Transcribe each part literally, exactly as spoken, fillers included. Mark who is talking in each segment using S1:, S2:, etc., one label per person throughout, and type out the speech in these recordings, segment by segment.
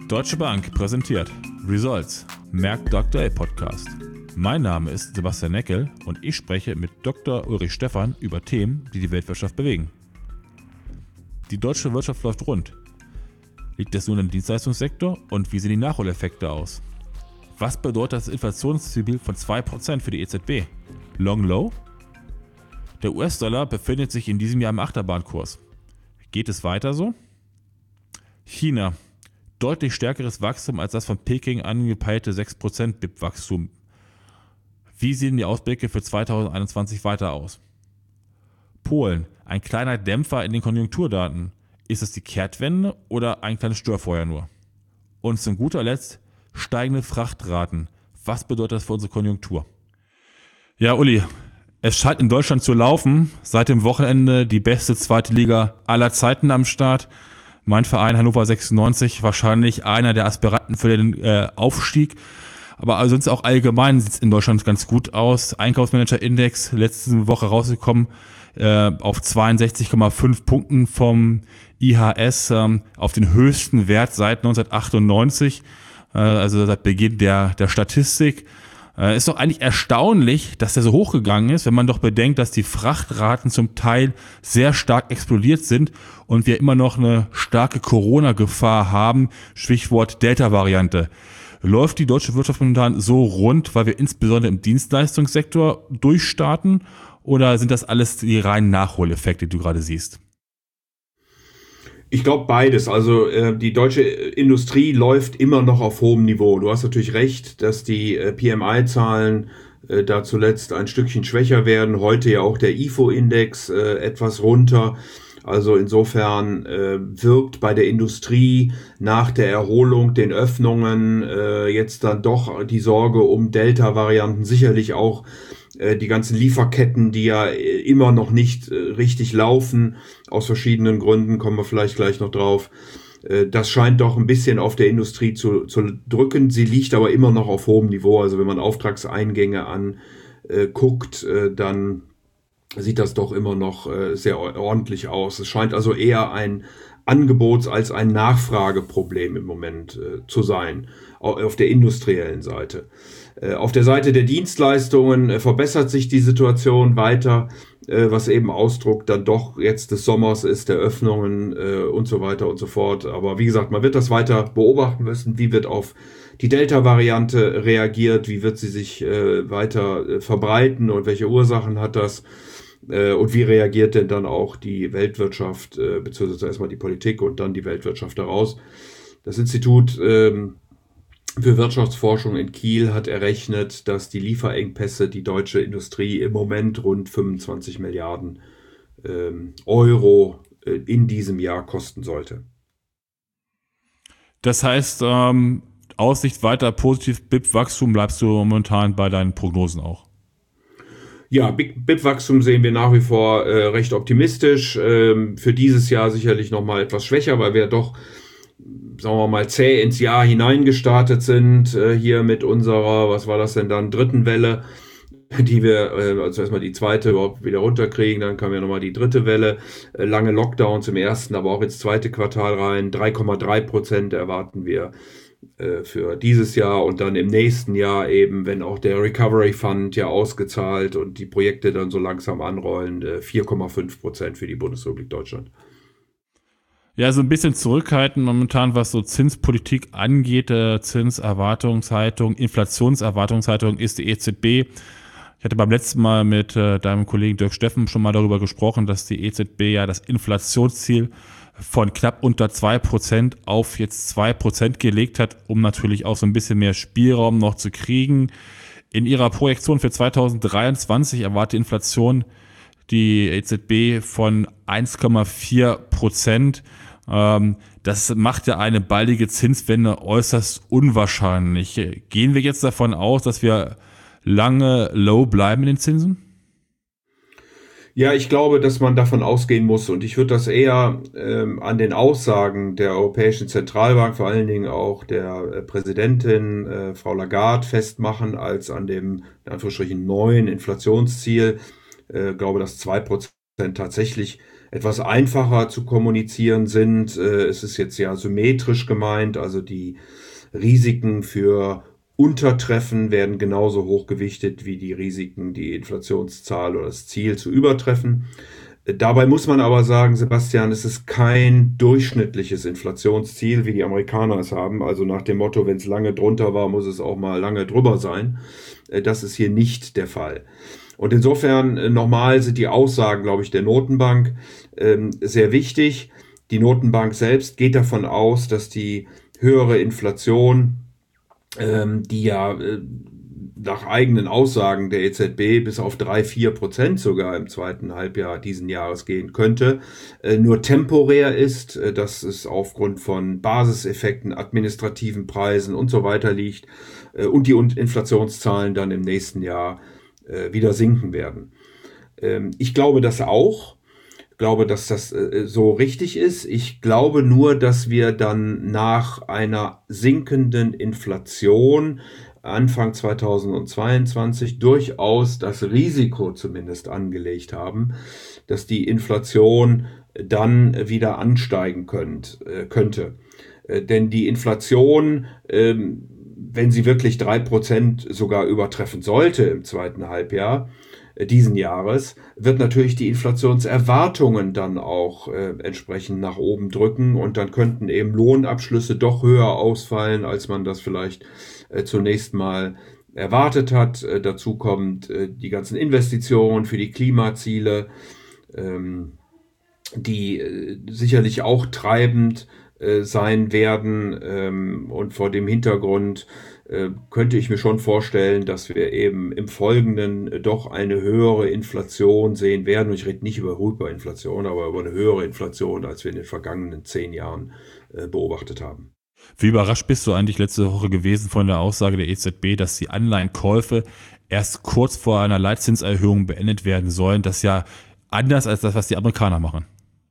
S1: Deutsche Bank präsentiert Results, Merck Doktor A Podcast. Mein Name ist Sebastian Neckel und ich spreche mit Doktor Ulrich Stephan über Themen, die die Weltwirtschaft bewegen. Die deutsche Wirtschaft läuft rund. Liegt es nun im Dienstleistungssektor und wie sehen die Nachholeffekte aus? Was bedeutet das Inflationsziel von zwei Prozent für die E Z B? Long Low? Der U S-Dollar befindet sich in diesem Jahr im Achterbahnkurs. Geht es weiter so? China. Deutlich stärkeres Wachstum als das von Peking angepeilte sechs Prozent B I P-Wachstum. Wie sehen die Ausblicke für zweitausendeinundzwanzig weiter aus? Polen. Ein kleiner Dämpfer in den Konjunkturdaten. Ist es die Kehrtwende oder ein kleines Störfeuer nur? Und zu guter Letzt steigende Frachtraten. Was bedeutet das für unsere Konjunktur? Ja, Uli, es scheint in Deutschland zu laufen. Seit dem Wochenende die beste zweite Liga aller Zeiten am Start. Mein Verein Hannover sechsundneunzig, wahrscheinlich einer der Aspiranten für den äh, Aufstieg. Aber also sonst auch allgemein sieht es in Deutschland ganz gut aus. Einkaufsmanager-Index letzte Woche rausgekommen äh, auf zweiundsechzig Komma fünf Punkten vom I H S, ähm, auf den höchsten Wert seit neunzehnhundertachtundneunzig, äh, also seit Beginn der, der Statistik. Äh, ist doch eigentlich erstaunlich, dass der so hochgegangen ist, wenn man doch bedenkt, dass die Frachtraten zum Teil sehr stark explodiert sind und wir immer noch eine starke Corona-Gefahr haben, Stichwort Delta-Variante. Läuft die deutsche Wirtschaft momentan so rund, weil wir insbesondere im Dienstleistungssektor durchstarten, oder sind das alles die reinen Nachholeffekte, die du gerade siehst?
S2: Ich glaube beides. Also äh, die deutsche Industrie läuft immer noch auf hohem Niveau. Du hast natürlich recht, dass die äh, P M I-Zahlen äh, da zuletzt ein Stückchen schwächer werden. Heute ja auch der I F O-Index äh, etwas runter. Also insofern äh, wirkt bei der Industrie nach der Erholung, den Öffnungen äh, jetzt dann doch die Sorge um Delta-Varianten, sicherlich auch äh, die ganzen Lieferketten, die ja äh, immer noch nicht äh, richtig laufen, aus verschiedenen Gründen, kommen wir vielleicht gleich noch drauf. Äh, das scheint doch ein bisschen auf der Industrie zu, zu drücken. Sie liegt aber immer noch auf hohem Niveau. Also wenn man Auftragseingänge anguckt, äh, dann sieht das doch immer noch äh, sehr ordentlich aus. Es scheint also eher ein Angebots- als ein Nachfrageproblem im Moment äh, zu sein, auf der industriellen Seite. Äh, auf der Seite der Dienstleistungen äh, verbessert sich die Situation weiter, äh, was eben Ausdruck dann doch jetzt des Sommers ist, der Öffnungen äh, und so weiter und so fort. Aber wie gesagt, man wird das weiter beobachten müssen. Wie wird auf die Delta-Variante reagiert? Wie wird sie sich äh, weiter äh, verbreiten und welche Ursachen hat das? Und wie reagiert denn dann auch die Weltwirtschaft, beziehungsweise erstmal die Politik und dann die Weltwirtschaft daraus? Das Institut ähm, für Wirtschaftsforschung in Kiel hat errechnet, dass die Lieferengpässe die deutsche Industrie im Moment rund fünfundzwanzig Milliarden ähm, Euro äh, in diesem Jahr kosten sollte.
S1: Das heißt, ähm, Aussicht weiter positiv, B I P-Wachstum, bleibst du momentan bei deinen Prognosen auch?
S2: Ja, B I P-Wachstum sehen wir nach wie vor äh, recht optimistisch. Ähm, für dieses Jahr sicherlich noch mal etwas schwächer, weil wir doch, sagen wir mal, zäh ins Jahr hineingestartet sind. Äh, hier mit unserer, was war das denn dann, dritten Welle, die wir, äh, also erstmal die zweite überhaupt wieder runterkriegen. Dann kam ja nochmal die dritte Welle. Äh, lange Lockdowns im ersten, aber auch ins zweite Quartal rein. drei Komma drei Prozent erwarten wir für dieses Jahr und dann im nächsten Jahr eben, wenn auch der Recovery Fund ja ausgezahlt und die Projekte dann so langsam anrollen, vier Komma fünf Prozent für die Bundesrepublik Deutschland.
S1: Ja, so ein bisschen zurückhaltend momentan, was so Zinspolitik angeht, äh, Zinserwartungshaltung, Inflationserwartungshaltung ist die E Z B. Ich hatte beim letzten Mal mit äh, deinem Kollegen Dirk Steffen schon mal darüber gesprochen, dass die E Z B ja das Inflationsziel von knapp unter zwei Prozent auf jetzt zwei Prozent gelegt hat, um natürlich auch so ein bisschen mehr Spielraum noch zu kriegen. In ihrer Projektion für zweitausenddreiundzwanzig erwartet die Inflation die E Z B von eins Komma vier Prozent. Ähm, das macht ja eine baldige Zinswende äußerst unwahrscheinlich. Gehen wir jetzt davon aus, dass wir lange low bleiben in den Zinsen?
S2: Ja, ich glaube, dass man davon ausgehen muss und ich würde das eher ähm, an den Aussagen der Europäischen Zentralbank, vor allen Dingen auch der äh, Präsidentin äh, Frau Lagarde festmachen, als an dem in Anführungsstrichen neuen Inflationsziel. Ich äh, glaube, dass zwei Prozent tatsächlich etwas einfacher zu kommunizieren sind. Es ist jetzt ja symmetrisch gemeint, also die Risiken für Untertreffen werden genauso hoch gewichtet wie die Risiken, die Inflationszahl oder das Ziel zu übertreffen. Dabei muss man aber sagen, Sebastian, es ist kein durchschnittliches Inflationsziel, wie die Amerikaner es haben. Also nach dem Motto, wenn es lange drunter war, muss es auch mal lange drüber sein. Das ist hier nicht der Fall. Und insofern nochmal sind die Aussagen, glaube ich, der Notenbank sehr wichtig. Die Notenbank selbst geht davon aus, dass die höhere Inflation, die ja nach eigenen Aussagen der E Z B bis auf drei, vier Prozent sogar im zweiten Halbjahr diesen Jahres gehen könnte, nur temporär ist, dass es aufgrund von Basiseffekten, administrativen Preisen und so weiter liegt und die Inflationszahlen dann im nächsten Jahr wieder sinken werden. Ich glaube das auch. Ich glaube, dass das äh, so richtig ist. Ich glaube nur, dass wir dann nach einer sinkenden Inflation Anfang zweitausendzweiundzwanzig durchaus das Risiko zumindest angelegt haben, dass die Inflation dann wieder ansteigen könnt, äh, könnte. Äh, denn die Inflation, äh, wenn sie wirklich drei Prozent sogar übertreffen sollte im zweiten Halbjahr, diesen Jahres, wird natürlich die Inflationserwartungen dann auch äh, entsprechend nach oben drücken und dann könnten eben Lohnabschlüsse doch höher ausfallen, als man das vielleicht äh, zunächst mal erwartet hat. Äh, dazu kommt äh, die ganzen Investitionen für die Klimaziele, ähm, die äh, sicherlich auch treibend äh, sein werden, ähm, und vor dem Hintergrund könnte ich mir schon vorstellen, dass wir eben im Folgenden doch eine höhere Inflation sehen werden. Und ich rede nicht über Hyperinflation, aber über eine höhere Inflation, als wir in den vergangenen zehn Jahren beobachtet haben.
S1: Wie überrascht bist du eigentlich letzte Woche gewesen von der Aussage der E Z B, dass die Anleihenkäufe erst kurz vor einer Leitzinserhöhung beendet werden sollen? Das ist ja anders als das, was die Amerikaner machen.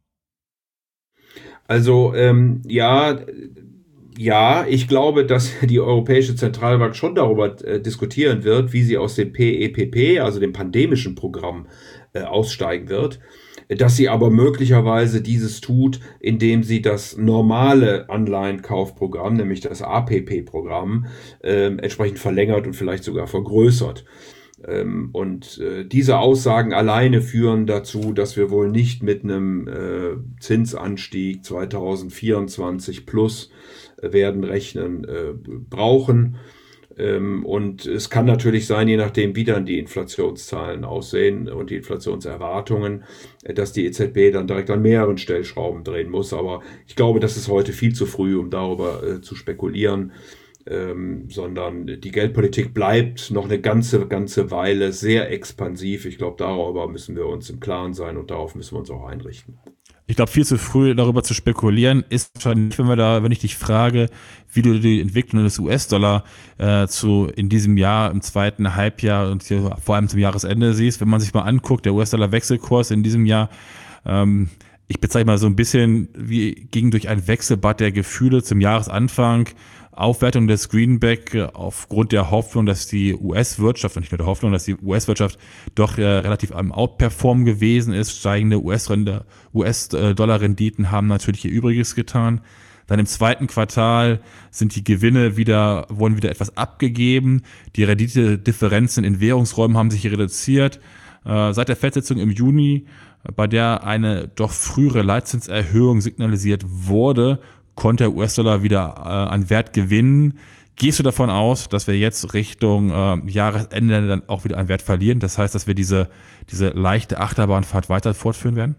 S2: Also ähm, ja, Ja, ich glaube, dass die Europäische Zentralbank schon darüber äh, diskutieren wird, wie sie aus dem P E P P, also dem pandemischen Programm, äh, aussteigen wird. Dass sie aber möglicherweise dieses tut, indem sie das normale Anleihenkaufprogramm, nämlich das A P P-Programm, äh, entsprechend verlängert und vielleicht sogar vergrößert. Ähm, und äh, diese Aussagen alleine führen dazu, dass wir wohl nicht mit einem äh, Zinsanstieg zweitausendvierundzwanzig plus werden rechnen äh, brauchen. Ähm, und es kann natürlich sein, je nachdem, wie dann die Inflationszahlen aussehen und die Inflationserwartungen, äh, dass die E Z B dann direkt an mehreren Stellschrauben drehen muss. Aber ich glaube, das ist heute viel zu früh, um darüber äh, zu spekulieren. Ähm, sondern die Geldpolitik bleibt noch eine ganze, ganze Weile sehr expansiv. Ich glaube, darüber müssen wir uns im Klaren sein und darauf müssen wir uns auch einrichten.
S1: Ich glaube, viel zu früh darüber zu spekulieren ist wahrscheinlich, wenn wir da, wenn ich dich frage, wie du die Entwicklung des U S-Dollar äh, zu in diesem Jahr im zweiten Halbjahr und hier, vor allem zum Jahresende siehst, wenn man sich mal anguckt, der U S-Dollar-Wechselkurs in diesem Jahr, ähm, ich bezeichne mal so ein bisschen wie ging durch ein Wechselbad der Gefühle zum Jahresanfang. Aufwertung des Greenback aufgrund der Hoffnung, dass die U S-Wirtschaft, und nicht nur der Hoffnung, dass die U S-Wirtschaft doch äh, relativ am Outperform gewesen ist. Steigende U S-Dollar-Renditen haben natürlich ihr Übriges getan. Dann im zweiten Quartal sind die Gewinne wieder, wurden wieder etwas abgegeben. Die Renditedifferenzen in Währungsräumen haben sich reduziert. Äh, seit der Fed-Sitzung im Juni, bei der eine doch frühere Leitzinserhöhung signalisiert wurde, konnte der U S-Dollar wieder äh, an Wert gewinnen. Gehst du davon aus, dass wir jetzt Richtung äh, Jahresende dann auch wieder an Wert verlieren? Das heißt, dass wir diese, diese leichte Achterbahnfahrt weiter fortführen werden?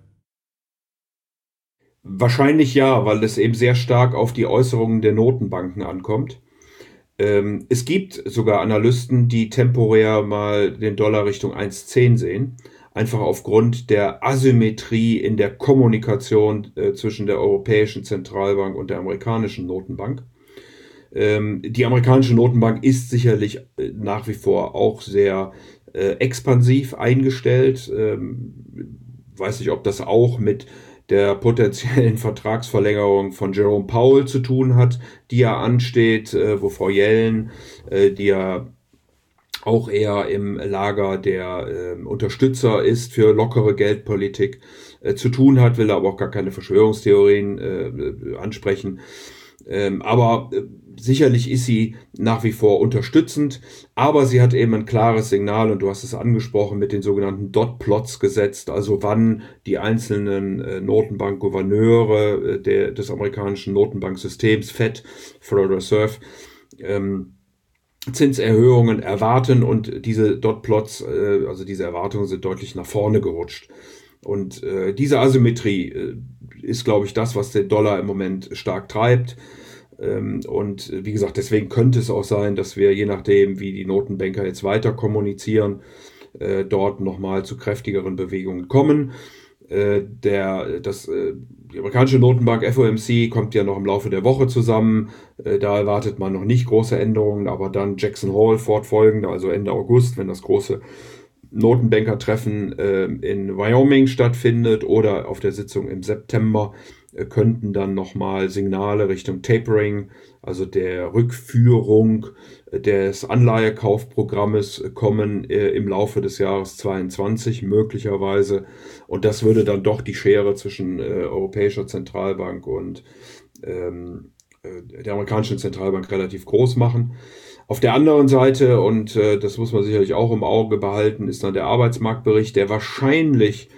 S2: Wahrscheinlich ja, weil es eben sehr stark auf die Äußerungen der Notenbanken ankommt. Ähm, es gibt sogar Analysten, die temporär mal den Dollar Richtung eins Komma zehn sehen. Einfach aufgrund der Asymmetrie in der Kommunikation äh, zwischen der Europäischen Zentralbank und der amerikanischen Notenbank. Ähm, die amerikanische Notenbank ist sicherlich äh, nach wie vor auch sehr äh, expansiv eingestellt. Ähm, weiß nicht, ob das auch mit der potenziellen Vertragsverlängerung von Jerome Powell zu tun hat, die ja ansteht, äh, wo Frau Yellen, äh, die ja auch eher im Lager der äh, Unterstützer ist für lockere Geldpolitik, äh, zu tun hat, will aber auch gar keine Verschwörungstheorien äh, ansprechen. Ähm, aber äh, sicherlich ist sie nach wie vor unterstützend, aber sie hat eben ein klares Signal, und du hast es angesprochen, mit den sogenannten Dot-Plots gesetzt, also wann die einzelnen äh, Notenbankgouverneure äh, der, des amerikanischen Notenbanksystems, Fed, Federal Reserve, ähm, Zinserhöhungen erwarten, und diese Dot-Plots, äh, also diese Erwartungen sind deutlich nach vorne gerutscht. Und äh, diese Asymmetrie äh, ist, glaube ich, das, was den Dollar im Moment stark treibt. Ähm, und äh, wie gesagt, deswegen könnte es auch sein, dass wir, je nachdem, wie die Notenbanker jetzt weiter kommunizieren, äh, dort nochmal zu kräftigeren Bewegungen kommen. Äh, der, das, äh, die amerikanische Notenbank F O M C kommt ja noch im Laufe der Woche zusammen. Äh, da erwartet man noch nicht große Änderungen, aber dann Jackson Hole fortfolgend, also Ende August, wenn das große Notenbankertreffen äh, in Wyoming stattfindet, oder auf der Sitzung im September, äh, könnten dann nochmal Signale Richtung Tapering, also der Rückführung des Anleihekaufprogrammes, kommen äh, im Laufe des Jahres zweiundzwanzig möglicherweise. Und das würde dann doch die Schere zwischen äh, Europäischer Zentralbank und ähm, äh, der amerikanischen Zentralbank relativ groß machen. Auf der anderen Seite, und äh, das muss man sicherlich auch im Auge behalten, ist dann der Arbeitsmarktbericht, der wahrscheinlich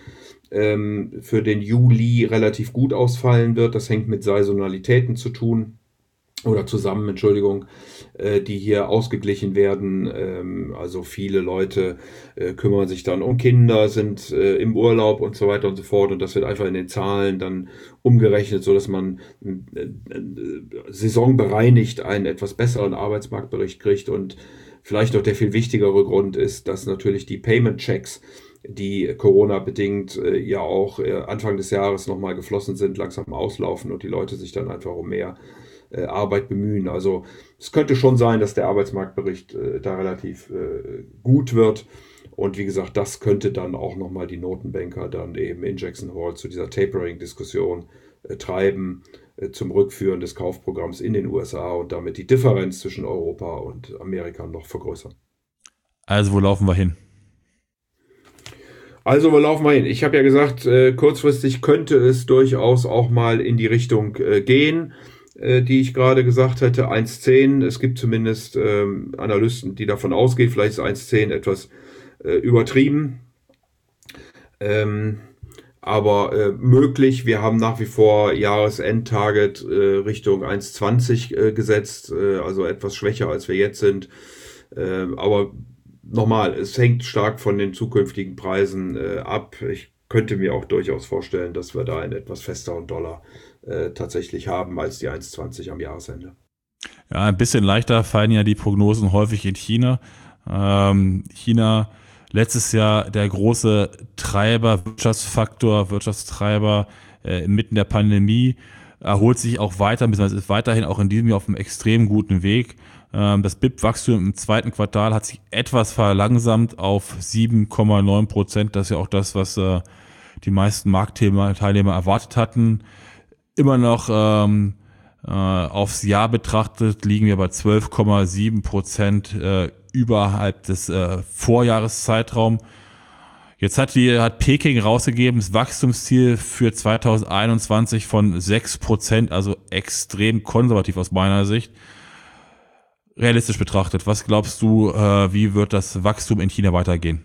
S2: ähm, für den Juli relativ gut ausfallen wird. Das hängt mit Saisonalitäten zu tun. Oder zusammen, Entschuldigung, äh, die hier ausgeglichen werden. Ähm, also viele Leute äh, kümmern sich dann um Kinder, sind äh, im Urlaub und so weiter und so fort. Und das wird einfach in den Zahlen dann umgerechnet, so dass man äh, äh, saisonbereinigt einen etwas besseren Arbeitsmarktbericht kriegt. Und vielleicht noch der viel wichtigere Grund ist, dass natürlich die Payment-Checks, die Corona-bedingt äh, ja auch äh, Anfang des Jahres nochmal geflossen sind, langsam auslaufen und die Leute sich dann einfach um mehr Äh, Arbeit bemühen. Also es könnte schon sein, dass der Arbeitsmarktbericht äh, da relativ äh, gut wird. Und wie gesagt, das könnte dann auch nochmal die Notenbanker dann eben in Jackson Hole zu dieser Tapering-Diskussion äh, treiben, äh, zum Rückführen des Kaufprogramms in den U S A und damit die Differenz zwischen Europa und Amerika noch vergrößern.
S1: Also wo laufen wir hin?
S2: Also, wo laufen wir hin? Ich habe ja gesagt, äh, kurzfristig könnte es durchaus auch mal in die Richtung äh, gehen, die ich gerade gesagt hätte, eins Komma zehn. Es gibt zumindest ähm, Analysten, die davon ausgehen, vielleicht ist eins Komma zehn etwas äh, übertrieben, ähm, aber äh, möglich. Wir haben nach wie vor Jahresendtarget äh, Richtung eins Komma zwanzig äh, gesetzt, äh, also etwas schwächer, als wir jetzt sind. Äh, aber nochmal, es hängt stark von den zukünftigen Preisen äh, ab. Ich könnte mir auch durchaus vorstellen, dass wir da einen etwas festeren Dollar Äh, tatsächlich haben als die eins Komma zwanzig am Jahresende.
S1: Ja, ein bisschen leichter fallen ja die Prognosen häufig in China. Ähm, China letztes Jahr der große Treiber, Wirtschaftsfaktor, Wirtschaftstreiber äh, inmitten der Pandemie, erholt sich auch weiter, beziehungsweise ist weiterhin auch in diesem Jahr auf einem extrem guten Weg. Ähm, das B I P-Wachstum im zweiten Quartal hat sich etwas verlangsamt auf sieben Komma neun Prozent. Das ist ja auch das, was äh, die meisten Marktteilnehmer erwartet hatten. Immer noch ähm, äh, aufs Jahr betrachtet liegen wir bei zwölf Komma sieben Prozent äh, überhalb des äh, Vorjahreszeitraums. Jetzt hat die hat Peking rausgegeben, das Wachstumsziel für zweitausendeinundzwanzig von sechs Prozent, also extrem konservativ aus meiner Sicht. Realistisch betrachtet, was glaubst du, äh, wie wird das Wachstum in China weitergehen?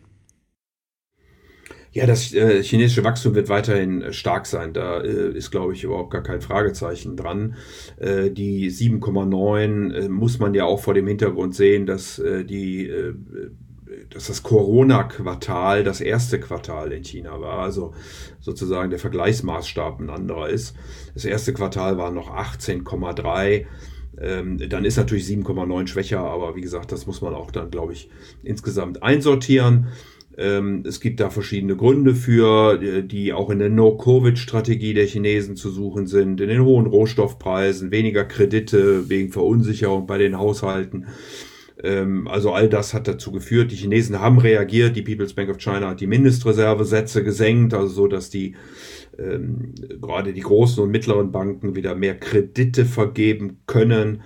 S2: Ja, das äh, chinesische Wachstum wird weiterhin äh, stark sein. Da äh, ist, glaube ich, überhaupt gar kein Fragezeichen dran. Äh, die sieben Komma neun äh, muss man ja auch vor dem Hintergrund sehen, dass äh, die, äh, dass das Corona-Quartal das erste Quartal in China war. Also sozusagen der Vergleichsmaßstab ein anderer ist. Das erste Quartal war noch achtzehn Komma drei. Ähm, dann ist natürlich sieben Komma neun schwächer, aber wie gesagt, das muss man auch dann, glaube ich, insgesamt einsortieren. Es gibt da verschiedene Gründe für, die auch in der No-Covid-Strategie der Chinesen zu suchen sind, in den hohen Rohstoffpreisen, weniger Kredite wegen Verunsicherung bei den Haushalten. Also all das hat dazu geführt, die Chinesen haben reagiert, die People's Bank of China hat die Mindestreservesätze gesenkt, also so, dass die ähm, gerade die großen und mittleren Banken wieder mehr Kredite vergeben können.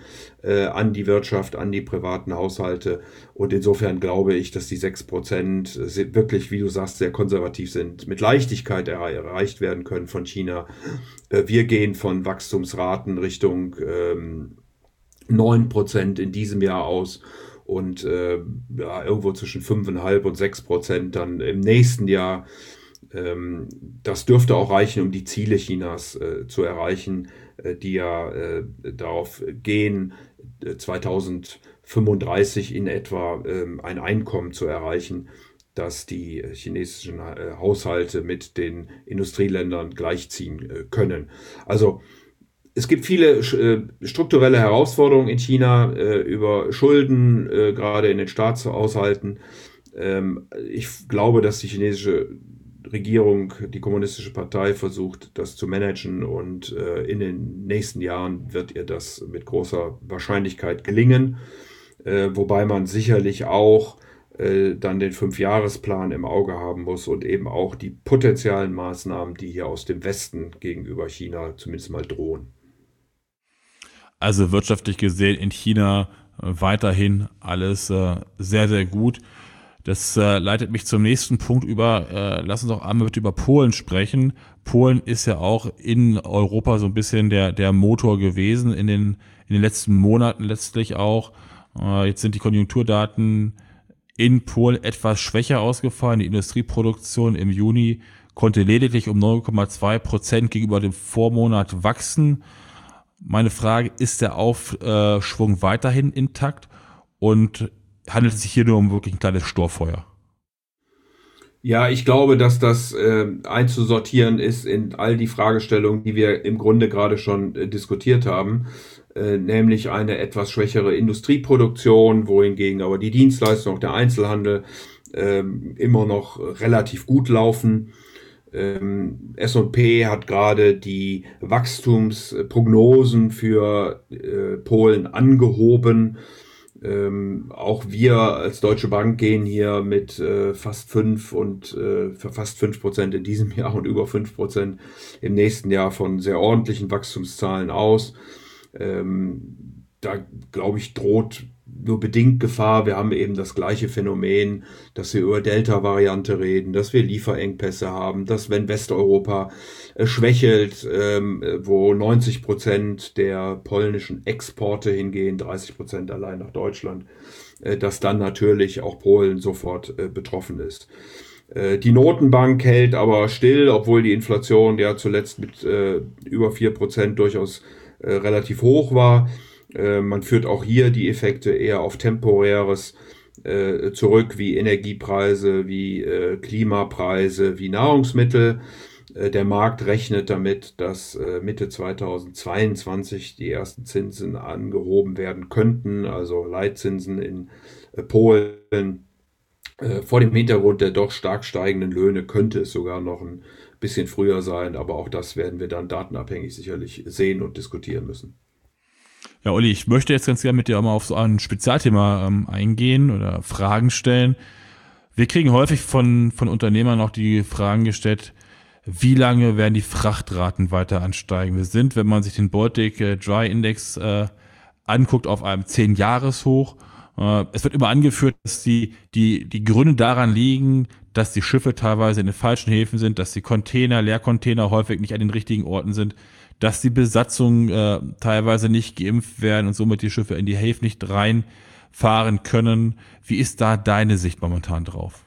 S2: äh, an die Wirtschaft, an die privaten Haushalte. Und insofern glaube ich, dass die sechs Prozent wirklich, wie du sagst, sehr konservativ sind, mit Leichtigkeit er erreicht werden können von China. Äh, wir gehen von Wachstumsraten Richtung ähm, neun Prozent in diesem Jahr aus und äh, ja, irgendwo zwischen fünf Komma fünf und sechs Prozent dann im nächsten Jahr. Ähm, das dürfte auch reichen, um die Ziele Chinas äh, zu erreichen, äh, die ja äh, darauf gehen, äh, zweitausendfünfunddreißig in etwa äh, ein Einkommen zu erreichen, das die chinesischen äh, Haushalte mit den Industrieländern gleichziehen äh, können. Also es gibt viele äh, strukturelle Herausforderungen in China äh, über Schulden, äh, gerade in den Staatshaushalten. Ähm, ich glaube, dass die chinesische Regierung, die Kommunistische Partei, versucht, das zu managen und äh, in den nächsten Jahren wird ihr das mit großer Wahrscheinlichkeit gelingen, äh, wobei man sicherlich auch äh, dann den Fünfjahresplan im Auge haben muss und eben auch die potenziellen Maßnahmen, die hier aus dem Westen gegenüber China zumindest mal drohen.
S1: Also wirtschaftlich gesehen in China äh, weiterhin alles äh, sehr, sehr gut. Das äh, leitet mich zum nächsten Punkt über. Äh, lass uns auch einmal über Polen sprechen. Polen ist ja auch in Europa so ein bisschen der der Motor gewesen in den in den letzten Monaten letztlich auch. Äh, jetzt sind die Konjunkturdaten in Polen etwas schwächer ausgefallen. Die Industrieproduktion im Juni konnte lediglich um neun Komma zwei Prozent gegenüber dem Vormonat wachsen. Meine Frage, ist der Aufschwung weiterhin intakt und handelt es sich hier nur um wirklich ein kleines Storfeuer?
S2: Ja, ich glaube, dass das äh, einzusortieren ist in all die Fragestellungen, die wir im Grunde gerade schon äh, diskutiert haben, äh, nämlich eine etwas schwächere Industrieproduktion, wohingegen aber die Dienstleistung, auch der Einzelhandel äh, immer noch relativ gut laufen. Ähm, S und P hat gerade die Wachstumsprognosen für äh, Polen angehoben. Ähm, auch wir als Deutsche Bank gehen hier mit äh, fast fünf und äh, für fast fünf Prozent in diesem Jahr und über fünf Prozent im nächsten Jahr von sehr ordentlichen Wachstumszahlen aus. Ähm, da glaube ich, droht nur bedingt Gefahr. Wir haben eben das gleiche Phänomen, dass wir über Delta-Variante reden, dass wir Lieferengpässe haben, dass wenn Westeuropa äh, schwächelt, ähm, wo neunzig Prozent der polnischen Exporte hingehen, dreißig Prozent allein nach Deutschland, äh, dass dann natürlich auch Polen sofort äh, betroffen ist. Äh, die Notenbank hält aber still, obwohl die Inflation ja zuletzt mit äh, über vier Prozent durchaus äh, relativ hoch war. Man führt auch hier die Effekte eher auf Temporäres äh, zurück, wie Energiepreise, wie äh, Klimapreise, wie Nahrungsmittel. Äh, der Markt rechnet damit, dass äh, Mitte zweitausendzweiundzwanzig die ersten Zinsen angehoben werden könnten, also Leitzinsen in äh, Polen. Äh, vor dem Hintergrund der doch stark steigenden Löhne könnte es sogar noch ein bisschen früher sein, aber auch das werden wir dann datenabhängig sicherlich sehen und diskutieren müssen.
S1: Ja, Olli, ich möchte jetzt ganz gerne mit dir auch mal auf so ein Spezialthema ähm, eingehen oder Fragen stellen. Wir kriegen häufig von, von Unternehmern auch die Fragen gestellt, wie lange werden die Frachtraten weiter ansteigen? Wir sind, wenn man sich den Baltic äh, Dry Index äh, anguckt, auf einem zehn-Jahres-Hoch. Äh, es wird immer angeführt, dass die, die, die Gründe daran liegen, dass die Schiffe teilweise in den falschen Häfen sind, dass die Container, Leercontainer häufig nicht an den richtigen Orten sind, dass die Besatzungen äh, teilweise nicht geimpft werden und somit die Schiffe in die Häfen nicht reinfahren können. Wie ist da deine Sicht momentan drauf?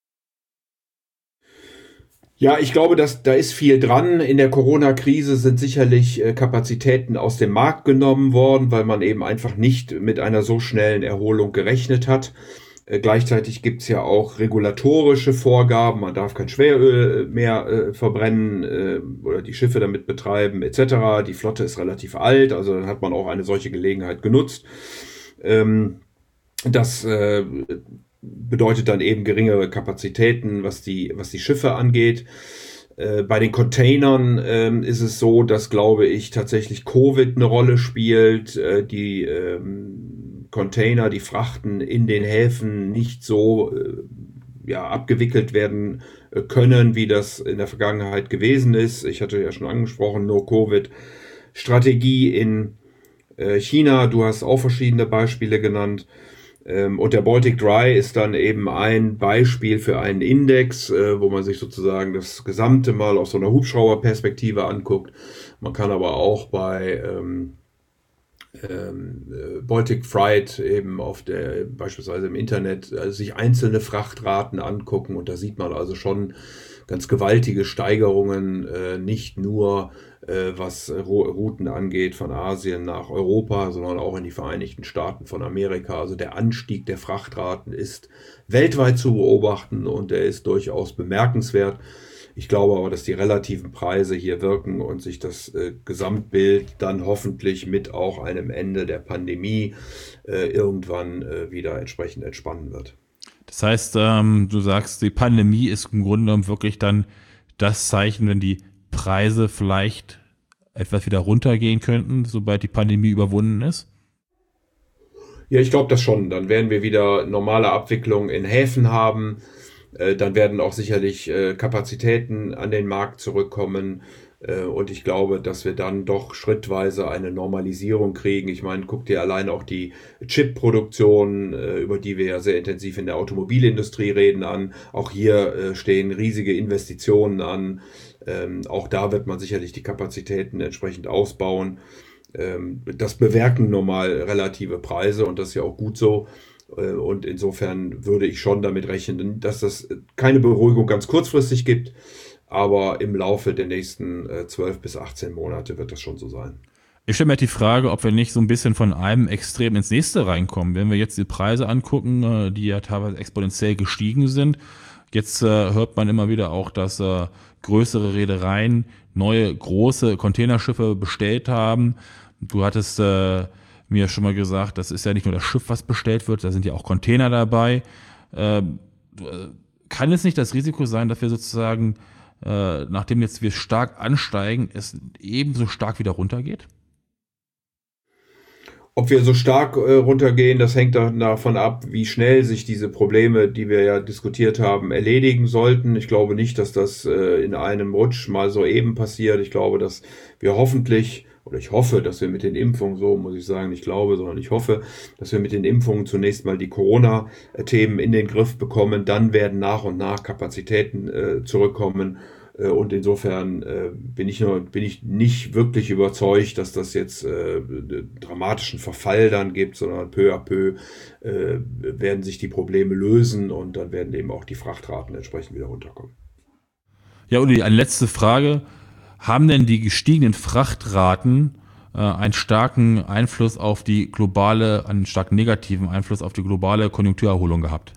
S2: Ja, ich glaube, dass da ist viel dran. In der Corona-Krise sind sicherlich äh, Kapazitäten aus dem Markt genommen worden, weil man eben einfach nicht mit einer so schnellen Erholung gerechnet hat. Äh, gleichzeitig gibt's ja auch regulatorische Vorgaben. Man darf kein Schweröl mehr äh, verbrennen äh, oder die Schiffe damit betreiben et cetera. Die Flotte ist relativ alt, also dann hat man auch eine solche Gelegenheit genutzt. Ähm, das äh, bedeutet dann eben geringere Kapazitäten, was die, was die Schiffe angeht. Äh, bei den Containern ähm, ist es so, dass, glaube ich, tatsächlich Covid eine Rolle spielt. Äh, die ähm, Container, die Frachten in den Häfen nicht so äh, ja, abgewickelt werden äh, können, wie das in der Vergangenheit gewesen ist. Ich hatte ja schon angesprochen, No-Covid-Strategie in China, du hast auch verschiedene Beispiele genannt. Und der Baltic Dry ist dann eben ein Beispiel für einen Index, wo man sich sozusagen das Gesamte mal aus so einer Hubschrauberperspektive anguckt. Man kann aber auch bei ähm, ähm, Baltic Freight eben auf der, beispielsweise im Internet, also sich einzelne Frachtraten angucken. Und da sieht man also schon ganz gewaltige Steigerungen, äh, nicht nur äh, was Routen angeht von Asien nach Europa, sondern auch in die Vereinigten Staaten von Amerika. Also der Anstieg der Frachtraten ist weltweit zu beobachten und der ist durchaus bemerkenswert. Ich glaube aber, dass die relativen Preise hier wirken und sich das äh, Gesamtbild dann hoffentlich mit auch einem Ende der Pandemie äh, irgendwann äh, wieder entsprechend entspannen wird.
S1: Das heißt, ähm, du sagst, die Pandemie ist im Grunde genommen wirklich dann das Zeichen, wenn die Preise vielleicht etwas wieder runtergehen könnten, sobald die Pandemie überwunden ist?
S2: Ja, ich glaube das schon. Dann werden wir wieder normale Abwicklung in Häfen haben. Äh, dann werden auch sicherlich äh, Kapazitäten an den Markt zurückkommen. Und ich glaube, dass wir dann doch schrittweise eine Normalisierung kriegen. Ich meine, guck dir allein auch die Chip-Produktion, über die wir ja sehr intensiv in der Automobilindustrie reden, an. Auch hier stehen riesige Investitionen an. Auch da wird man sicherlich die Kapazitäten entsprechend ausbauen. Das bewerten normal relative Preise und das ist ja auch gut so. Und insofern würde ich schon damit rechnen, dass das keine Beruhigung ganz kurzfristig gibt. Aber im Laufe der nächsten zwölf bis achtzehn Monate wird das schon so sein.
S1: Ich stelle mir die Frage, ob wir nicht so ein bisschen von einem Extrem ins nächste reinkommen. Wenn wir jetzt die Preise angucken, die ja teilweise exponentiell gestiegen sind. Jetzt äh, hört man immer wieder auch, dass äh, größere Reedereien neue große Containerschiffe bestellt haben. Du hattest äh, mir schon mal gesagt, das ist ja nicht nur das Schiff, was bestellt wird, da sind ja auch Container dabei. Äh, kann es nicht das Risiko sein, dass wir sozusagen Äh, nachdem jetzt wir stark ansteigen, es ebenso stark wieder runtergeht?
S2: Ob wir so stark äh, runtergehen, das hängt davon ab, wie schnell sich diese Probleme, die wir ja diskutiert haben, erledigen sollten. Ich glaube nicht, dass das äh, in einem Rutsch mal so eben passiert. Ich glaube, dass wir hoffentlich, oder ich hoffe, dass wir mit den Impfungen, so muss ich sagen, nicht glaube, sondern ich hoffe, dass wir mit den Impfungen zunächst mal die Corona-Themen in den Griff bekommen. Dann werden nach und nach Kapazitäten äh, zurückkommen. Äh, und insofern äh, bin ich nur, bin ich nicht wirklich überzeugt, dass das jetzt äh, dramatischen Verfall dann gibt, sondern peu à peu äh, werden sich die Probleme lösen und dann werden eben auch die Frachtraten entsprechend wieder runterkommen.
S1: Ja, Uli, eine letzte Frage. Haben denn die gestiegenen Frachtraten äh, einen starken Einfluss auf die globale, einen stark negativen Einfluss auf die globale Konjunkturerholung gehabt?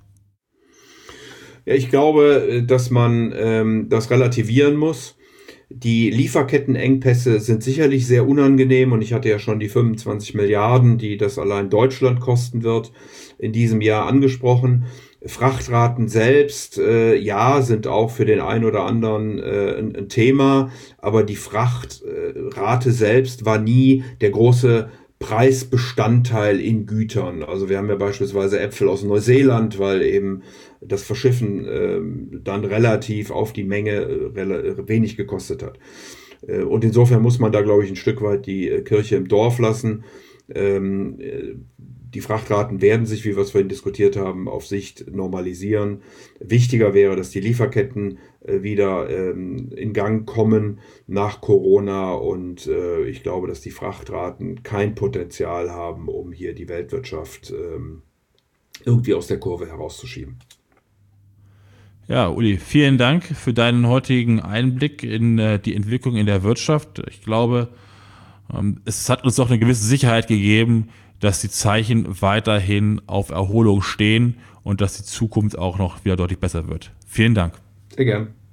S2: Ja, ich glaube, dass man ähm, das relativieren muss. Die Lieferkettenengpässe sind sicherlich sehr unangenehm und ich hatte ja schon die fünfundzwanzig Milliarden, die das allein Deutschland kosten wird, in diesem Jahr angesprochen. Frachtraten selbst, äh, ja, sind auch für den einen oder anderen äh, ein, ein Thema, aber die Frachtrate selbst war nie der große Preisbestandteil in Gütern. Also wir haben ja beispielsweise Äpfel aus Neuseeland, weil eben das Verschiffen äh, dann relativ auf die Menge äh, wenig gekostet hat. Äh, und insofern muss man da, glaube ich, ein Stück weit die äh, Kirche im Dorf lassen. Ähm, äh, Die Frachtraten werden sich, wie wir es vorhin diskutiert haben, auf Sicht normalisieren. Wichtiger wäre, dass die Lieferketten äh, wieder ähm, in Gang kommen nach Corona. Und äh, ich glaube, dass die Frachtraten kein Potenzial haben, um hier die Weltwirtschaft ähm, irgendwie aus der Kurve herauszuschieben.
S1: Ja, Uli, vielen Dank für deinen heutigen Einblick in äh, die Entwicklung in der Wirtschaft. Ich glaube, ähm, es hat uns doch eine gewisse Sicherheit gegeben, dass die Zeichen weiterhin auf Erholung stehen und dass die Zukunft auch noch wieder deutlich besser wird. Vielen Dank.
S2: Sehr gern.